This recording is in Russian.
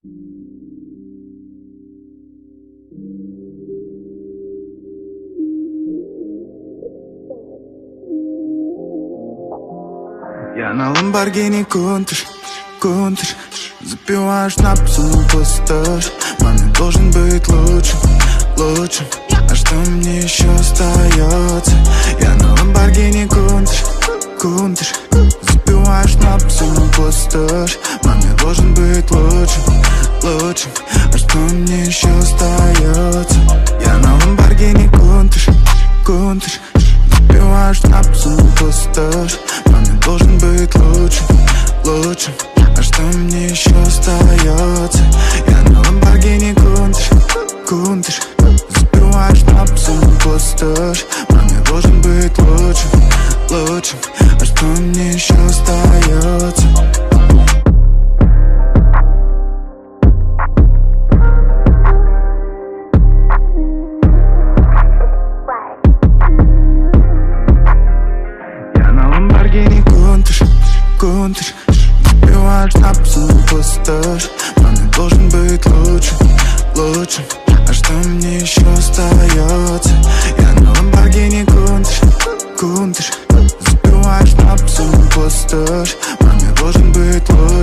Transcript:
Я на Lamborghini Countach, запиваю шнапсом пустошь. Маме должен быть лучшим, а что мне еще остается? Я на Lamborghini Countach, запиваю шнапсом пустошь. Маме должен быть лучшим, а что мне еще остается? Я на Ламборгини Countach, запиваю шнапсом пустошь. Маме должен быть лучшим, а что мне еще остается? Я на Ламборгини Countach, запиваю шнапсом пустошь. Маме должен быть лучшим, а что мне еще остается? Countach, запиваю шнапсом пустошь. Маме должен быть лучшим, а что мне еще остается? Я на Lamborghini Countach, запиваю шнапсом пустошь. Маме должен быть лучшим,